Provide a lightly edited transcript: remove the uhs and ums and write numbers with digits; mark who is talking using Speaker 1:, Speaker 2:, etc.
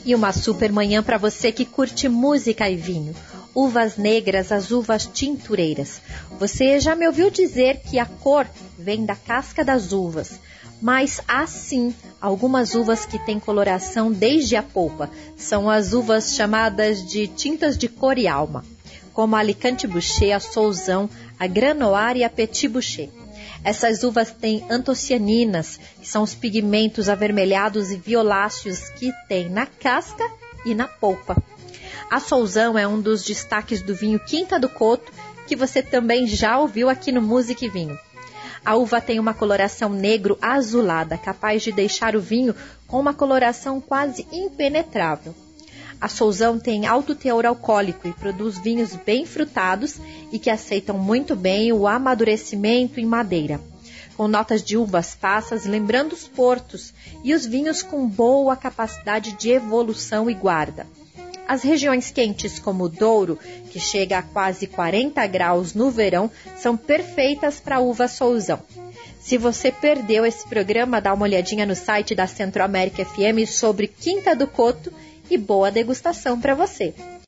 Speaker 1: E uma super manhã para você que curte música e vinho. Uvas negras, as uvas tintureiras. Você já me ouviu dizer que a cor vem da casca das uvas, mas há sim algumas uvas que têm coloração desde a polpa. São as uvas chamadas de tintas de cor e alma, como a Alicante Bouschet, a Sousão, a Grand Noir e a Petit Bouschet. Essas uvas têm antocianinas, que são os pigmentos avermelhados e violáceos que tem na casca e na polpa. A Sousão é um dos destaques do vinho Quinta do Couto, que você também já ouviu aqui no Música e Vinho. A uva tem uma coloração negro azulada, capaz de deixar o vinho com uma coloração quase impenetrável. A Sousão tem alto teor alcoólico e produz vinhos bem frutados e que aceitam muito bem o amadurecimento em madeira, com notas de uvas passas lembrando os portos e os vinhos com boa capacidade de evolução e guarda. As regiões quentes como o Douro, que chega a quase 40 graus no verão, são perfeitas para a uva Sousão. Se você perdeu esse programa, dá uma olhadinha no site da Centro-América FM sobre Quinta do Couto e boa degustação para você.